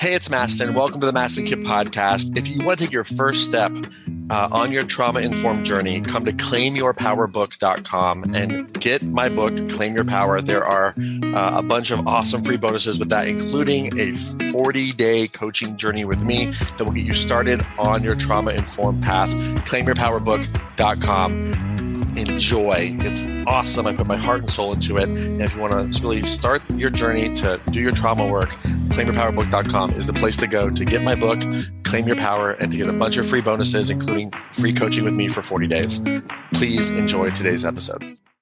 Hey, it's Mastin. Welcome to the Mastin Kipp podcast. If you want to take your first step on your trauma-informed journey, come to claimyourpowerbook.com and get my book, Claim Your Power. There are a bunch of awesome free bonuses with that, including a 40-day coaching journey with me that will get you started on your trauma-informed path. claimyourpowerbook.com. Enjoy. It's awesome. I put my heart and soul into it. And if you want to really start your journey to do your trauma work, claimyourpowerbook.com is the place to go to get my book, Claim Your Power, and to get a bunch of free bonuses, including free coaching with me for 40 days. Please enjoy today's episode.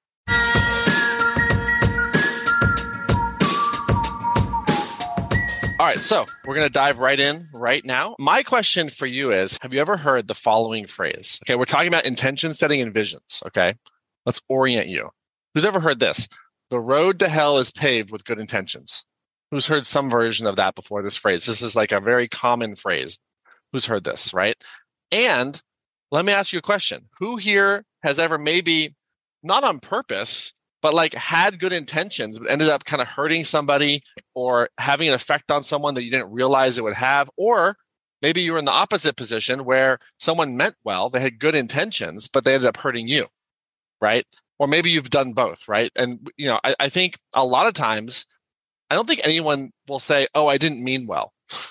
All right, so we're going to dive right in right now. My question for you is, have you ever heard the following phrase? Okay, we're talking about intention setting and visions, okay? Let's orient you. Who's ever heard this? The road to hell is paved with good intentions. Who's heard some version of that before, this phrase? This is like a very common phrase. Who's heard this, right? And let me ask you a question. Who here has ever maybe, not on purpose, but like had good intentions, but ended up kind of hurting somebody or having an effect on someone that you didn't realize it would have? Or maybe you were in the opposite position where someone meant well, they had good intentions, but they ended up hurting you, right? Or maybe you've done both, right? And I think a lot of times, I don't think anyone will say, "Oh, I didn't mean well."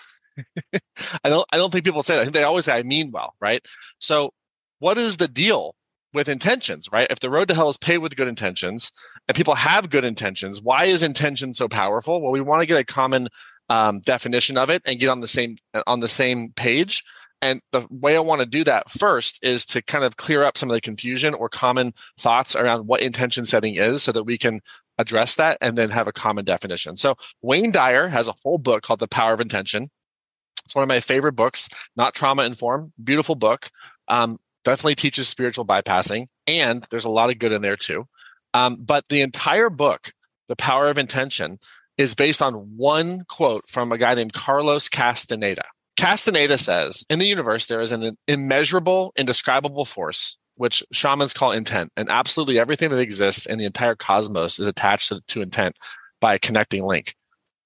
I don't think people say that. I think they always say, "I mean well," right? So what is the deal with intentions, right? If the road to hell is paved with good intentions and people have good intentions, why is intention so powerful? Well, we want to get a common definition of it and get on the same page. And the way I want to do that first is to kind of clear up some of the confusion or common thoughts around what intention setting is so that we can address that and then have a common definition. So Wayne Dyer has a whole book called The Power of Intention. It's one of my favorite books, not trauma informed, beautiful book. Definitely teaches spiritual bypassing, and there's a lot of good in there too. But the entire book, The Power of Intention, is based on one quote from a guy named Carlos Castaneda. Castaneda says, in the universe, there is an immeasurable, indescribable force, which shamans call intent, and absolutely everything that exists in the entire cosmos is attached to intent by a connecting link.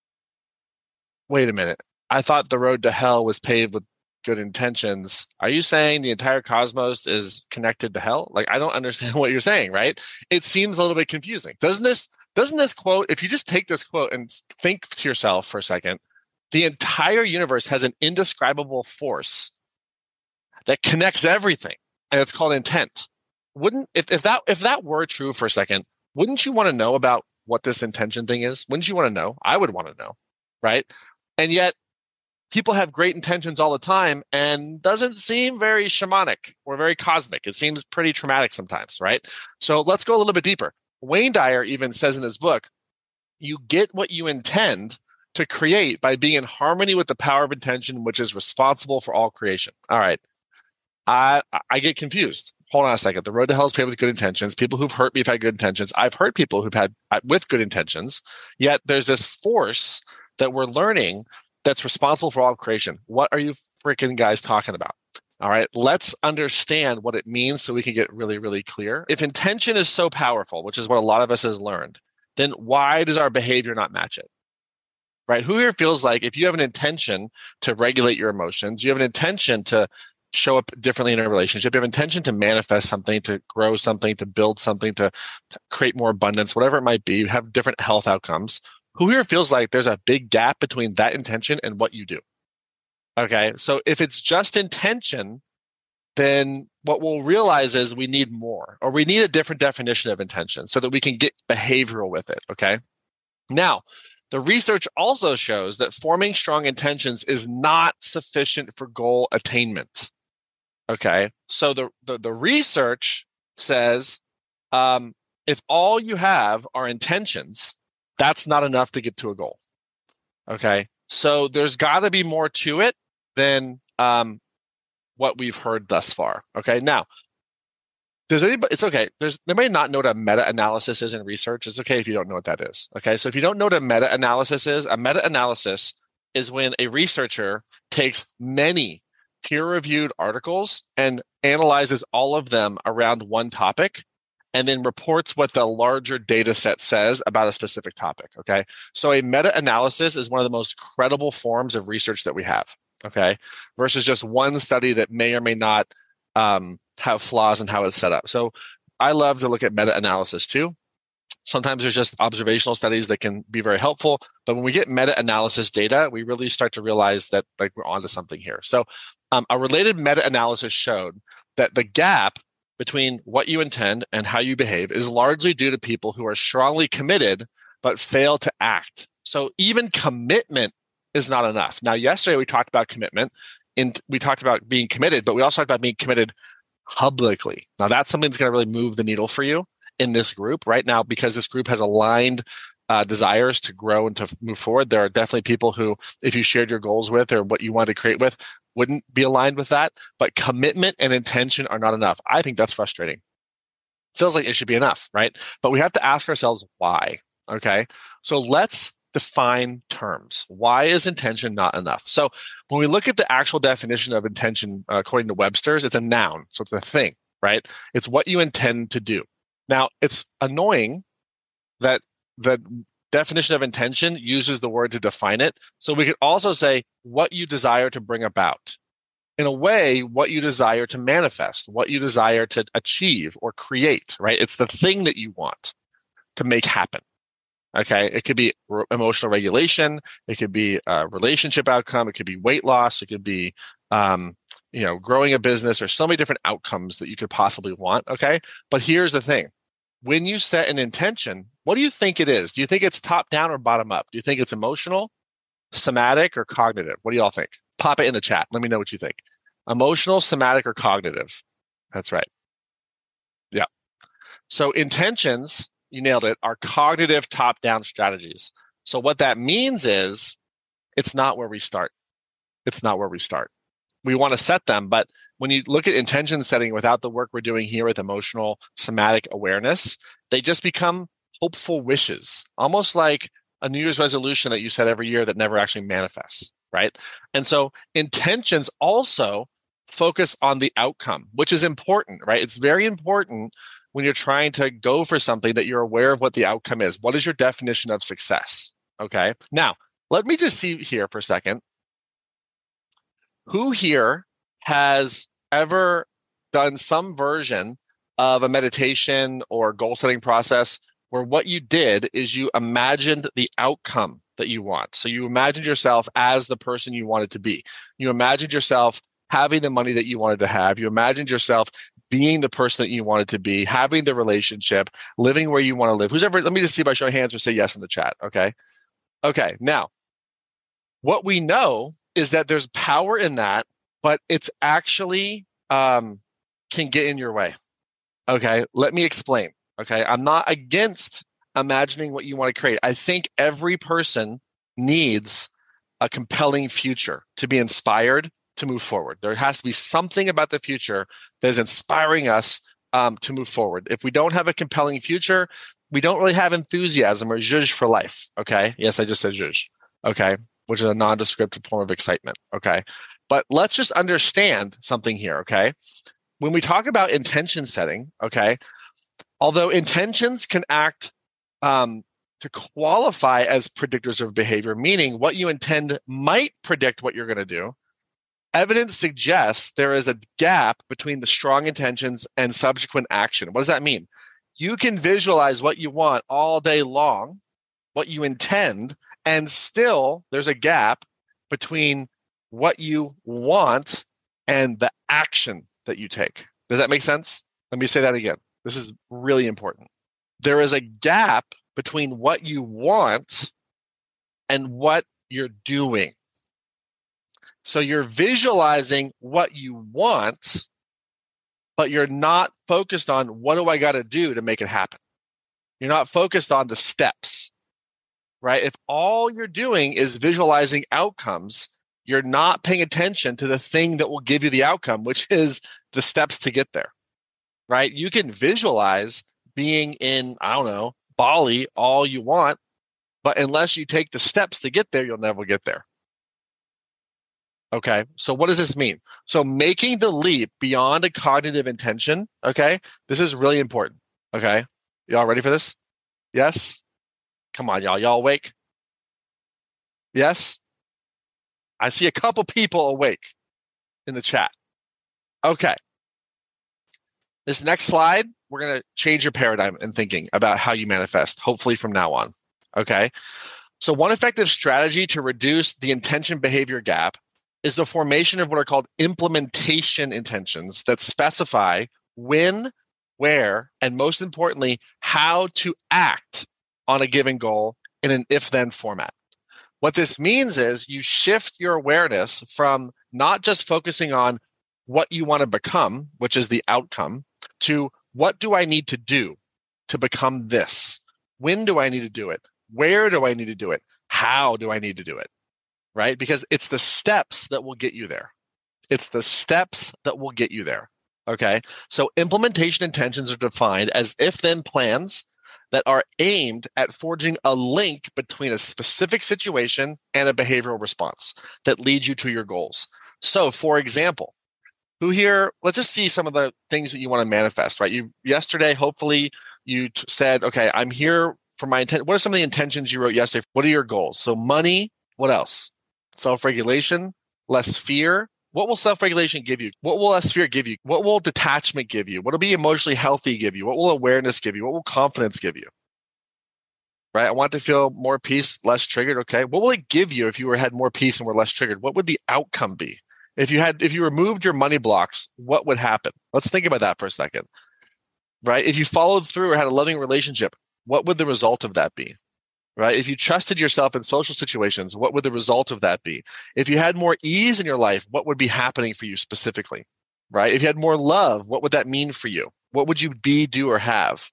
Wait a minute. I thought the road to hell was paved with good intentions. Are you saying the entire cosmos is connected to hell? Like, I don't understand what you're saying, right? It seems a little bit confusing. Doesn't this quote, if you just take this quote and think to yourself for a second, the entire universe has an indescribable force that connects everything, and it's called intent. If that were true for a second, wouldn't you want to know about what this intention thing is? Wouldn't you want to know? I would want to know, right? And yet, people have great intentions all the time and doesn't seem very shamanic or very cosmic. It seems pretty traumatic sometimes, right? So let's go a little bit deeper. Wayne Dyer even says in his book, you get what you intend to create by being in harmony with the power of intention, which is responsible for all creation. All right. I get confused. Hold on a second. The road to hell is paved with good intentions. People who've hurt me have had good intentions. I've hurt people who've had with good intentions. Yet there's this force that we're learning that's responsible for all of creation. What are you freaking guys talking about? All right, let's understand what it means so we can get really, really clear. If intention is so powerful, which is what a lot of us has learned, then why does our behavior not match it? Right? Who here feels like if you have an intention to regulate your emotions, you have an intention to show up differently in a relationship, you have an intention to manifest something, to grow something, to build something, to create more abundance, whatever it might be, you have different health outcomes. Who here feels like there's a big gap between that intention and what you do? Okay, so if it's just intention, then what we'll realize is we need more, or we need a different definition of intention so that we can get behavioral with it, okay? Now, the research also shows that forming strong intentions is not sufficient for goal attainment, okay? So the research says if all you have are intentions, that's not enough to get to a goal. Okay. So there's got to be more to it than what we've heard thus far. Okay. Now, it's okay. They may not know what a meta-analysis is in research. It's okay if you don't know what that is. Okay. So if you don't know what a meta-analysis is when a researcher takes many peer-reviewed articles and analyzes all of them around one topic and then reports what the larger data set says about a specific topic. Okay. So a meta-analysis is one of the most credible forms of research that we have. Okay. Versus just one study that may or may not have flaws in how it's set up. So I love to look at meta-analysis too. Sometimes there's just observational studies that can be very helpful. But when we get meta-analysis data, we really start to realize that like we're onto something here. So a related meta-analysis showed that the gap between what you intend and how you behave is largely due to people who are strongly committed but fail to act. So even commitment is not enough. Now, yesterday we talked about commitment, and we talked about being committed, but we also talked about being committed publicly. Now, that's something that's going to really move the needle for you in this group right now, because this group has aligned desires to grow and to move forward. There are definitely people who, if you shared your goals with or what you wanted to create with, wouldn't be aligned with that. But commitment and intention are not enough. I think that's frustrating. Feels like it should be enough, right? But we have to ask ourselves why. Okay. So let's define terms. Why is intention not enough? So when we look at the actual definition of intention, according to Webster's, it's a noun. So it's a thing, right? It's what you intend to do. Now, it's annoying that the definition of intention uses the word to define it. So we could also say what you desire to bring about. In a way, what you desire to manifest, what you desire to achieve or create, right? It's the thing that you want to make happen. Okay. It could be emotional regulation. It could be a relationship outcome. It could be weight loss. It could be, growing a business, or so many different outcomes that you could possibly want. Okay. But here's the thing. When you set an intention, what do you think it is? Do you think it's top down or bottom up? Do you think it's emotional, somatic, or cognitive? What do y'all think? Pop it in the chat. Let me know what you think. Emotional, somatic, or cognitive? That's right. Yeah. So intentions, you nailed it, are cognitive top-down strategies. So what that means is it's not where we start. It's not where we start. We want to set them, but when you look at intention setting without the work we're doing here with emotional somatic awareness, they just become hopeful wishes, almost like a New Year's resolution that you set every year that never actually manifests, right? And so intentions also focus on the outcome, which is important, right? It's very important when you're trying to go for something that you're aware of what the outcome is. What is your definition of success? Okay. Now, let me just see here for a second. Who here has ever done some version of a meditation or goal setting process where what you did is you imagined the outcome that you want? So you imagined yourself as the person you wanted to be. You imagined yourself having the money that you wanted to have. You imagined yourself being the person that you wanted to be, having the relationship, living where you want to live. Who's ever, let me just see by show of hands or say yes in the chat. Okay. Okay. Now, what we know is that there's power in that, but it's actually can get in your way. Okay. Let me explain. Okay. I'm not against imagining what you want to create. I think every person needs a compelling future to be inspired to move forward. There has to be something about the future that is inspiring us to move forward. If we don't have a compelling future, we don't really have enthusiasm or zhuzh for life. Okay. Yes, I just said zhuzh. Okay. Which is a nondescript form of excitement. Okay. But let's just understand something here. Okay. When we talk about intention setting, okay, although intentions can act to qualify as predictors of behavior, meaning what you intend might predict what you're going to do, evidence suggests there is a gap between the strong intentions and subsequent action. What does that mean? You can visualize what you want all day long, what you intend, and still there's a gap between what you want and the action that you take. Does that make sense? Let me say that again. This is really important. There is a gap between what you want and what you're doing. So you're visualizing what you want, but you're not focused on what do I got to do to make it happen. You're not focused on the steps, right? If all you're doing is visualizing outcomes, you're not paying attention to the thing that will give you the outcome, which is the steps to get there, right? You can visualize being in, I don't know, Bali all you want, but unless you take the steps to get there, you'll never get there. Okay, so what does this mean? So making the leap beyond a cognitive intention, okay, this is really important. Okay. Y'all ready for this? Yes? Come on, y'all. Y'all awake? Yes? I see a couple people awake in the chat. Okay. This next slide, we're going to change your paradigm in thinking about how you manifest, hopefully from now on. Okay. So, one effective strategy to reduce the intention behavior gap is the formation of what are called implementation intentions that specify when, where, and most importantly, how to act on a given goal in an if then format. What this means is you shift your awareness from not just focusing on what you want to become, which is the outcome, to what do I need to do to become this? When do I need to do it? Where do I need to do it? How do I need to do it? Right? Because it's the steps that will get you there. It's the steps that will get you there. Okay. So implementation intentions are defined as if then plans that are aimed at forging a link between a specific situation and a behavioral response that leads you to your goals. So, for example, who here, let's just see some of the things that you want to manifest, right? Yesterday, hopefully you said, okay, I'm here for my intent. What are some of the intentions you wrote yesterday? What are your goals? So money, what else? Self-regulation, less fear. What will self-regulation give you? What will less fear give you? What will detachment give you? What will be emotionally healthy give you? What will awareness give you? What will confidence give you? Right? I want to feel more peace, less triggered. Okay. What will it give you if you had more peace and were less triggered? What would the outcome be? If you removed your money blocks, what would happen? Let's think about that for a second. Right? If you followed through or had a loving relationship, what would the result of that be? Right? If you trusted yourself in social situations, what would the result of that be? If you had more ease in your life, what would be happening for you specifically? Right? If you had more love, what would that mean for you? What would you be, do, or have?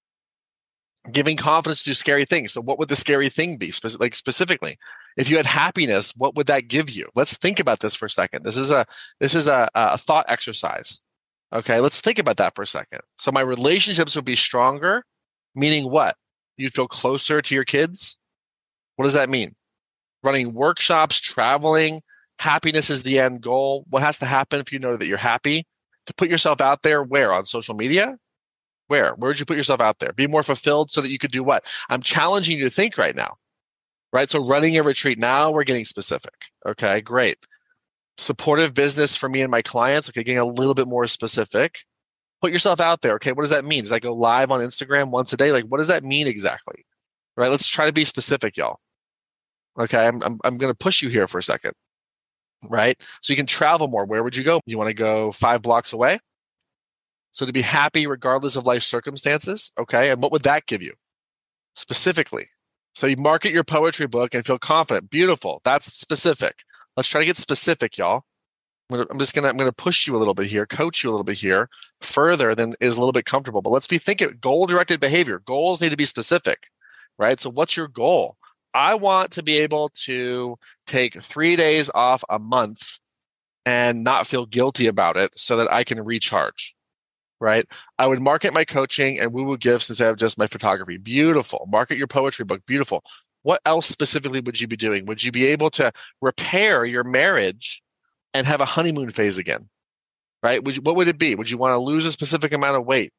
Giving confidence to do scary things. So what would the scary thing be specifically? If you had happiness, what would that give you? Let's think about this for a second. This is a thought exercise. Okay, let's think about that for a second. So my relationships would be stronger, meaning what? You'd feel closer to your kids. What does that mean? Running workshops, traveling, happiness is the end goal. What has to happen if you know that you're happy? To put yourself out there where? On social media? Where would you put yourself out there? Be more fulfilled so that you could do what? I'm challenging you to think right now, right? So running a retreat, now we're getting specific. Okay, great. Supportive business for me and my clients. Okay, getting a little bit more specific. Put yourself out there. Okay, what does that mean? Does I go live on Instagram once a day? Like, what does that mean exactly? Right? Let's try to be specific, y'all. Okay, I'm going to push you here for a second. Right? So you can travel more. Where would you go? You want to go 5 blocks away? So to be happy regardless of life circumstances, okay? And what would that give you specifically? So you market your poetry book and feel confident. Beautiful. That's specific. Let's try to get specific, y'all. I'm gonna push you a little bit here, coach you a little bit here, further than is a little bit comfortable. But let's be thinking goal-directed behavior. Goals need to be specific, right? So what's your goal? I want to be able to take 3 days off a month and not feel guilty about it so that I can recharge. Right? I would market my coaching and woo-woo gifts instead of just my photography. Beautiful. Market your poetry book. Beautiful. What else specifically would you be doing? Would you be able to repair your marriage and have a honeymoon phase again? Right? What would it be? Would you want to lose a specific amount of weight?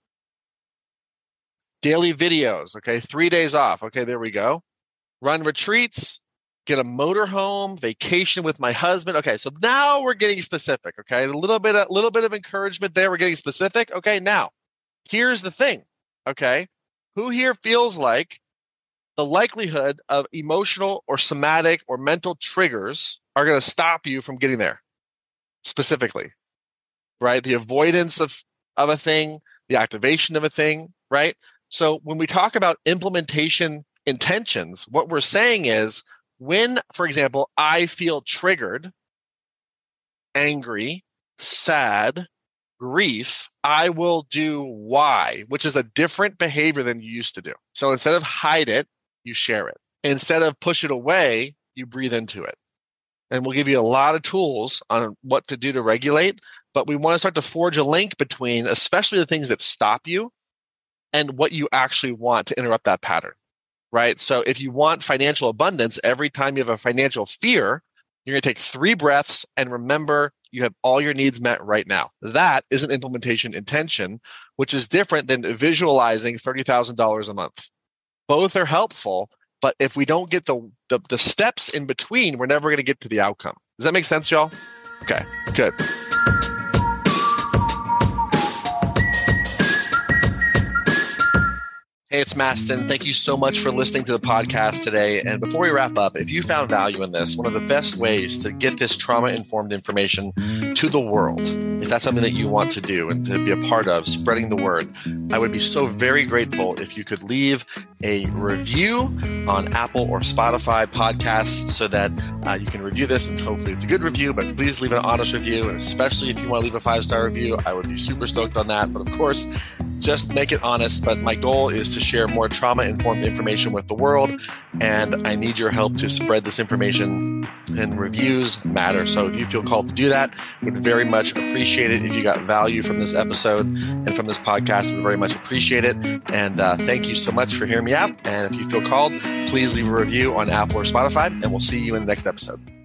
Daily videos. Okay. 3 days off. Okay. There we go. Run retreats. Get a motorhome, vacation with my husband. Okay, so now we're getting specific. Okay, a little bit of encouragement there. We're getting specific. Okay, now here's the thing. Okay, who here feels like the likelihood of emotional or somatic or mental triggers are going to stop you from getting there specifically? Right, the avoidance of a thing, the activation of a thing. Right. So when we talk about implementation intentions, what we're saying is, when, for example, I feel triggered, angry, sad, grief, I will do Y, which is a different behavior than you used to do. So instead of hide it, you share it. Instead of push it away, you breathe into it. And we'll give you a lot of tools on what to do to regulate, but we want to start to forge a link between, especially the things that stop you, and what you actually want to interrupt that pattern. Right? So if you want financial abundance, every time you have a financial fear, You're going to take 3 breaths and remember you have all your needs met right now. That is an implementation intention, which is different than visualizing $30,000 a month. Both are helpful, but if we don't get the steps in between, we're never going to get to the outcome. Does that make sense, y'all? Okay, good. Hey, it's Mastin. Thank you so much for listening to the podcast today. And before we wrap up, if you found value in this, one of the best ways to get this trauma-informed information to the world, if that's something that you want to do and to be a part of, spreading the word, I would be so very grateful if you could leave a review on Apple or Spotify podcasts so that you can review this, and hopefully it's a good review, but please leave an honest review. And especially if you want to leave a 5-star review, I would be super stoked on that. But of course, just make it honest. But my goal is to share more trauma-informed information with the world, and I need your help to spread this information, and reviews matter. So if you feel called to do that, would very much appreciate it. If you got value from this episode and from this podcast, would very much appreciate it. And thank you so much for hearing me out. And if you feel called, please leave a review on Apple or Spotify, and we'll see you in the next episode.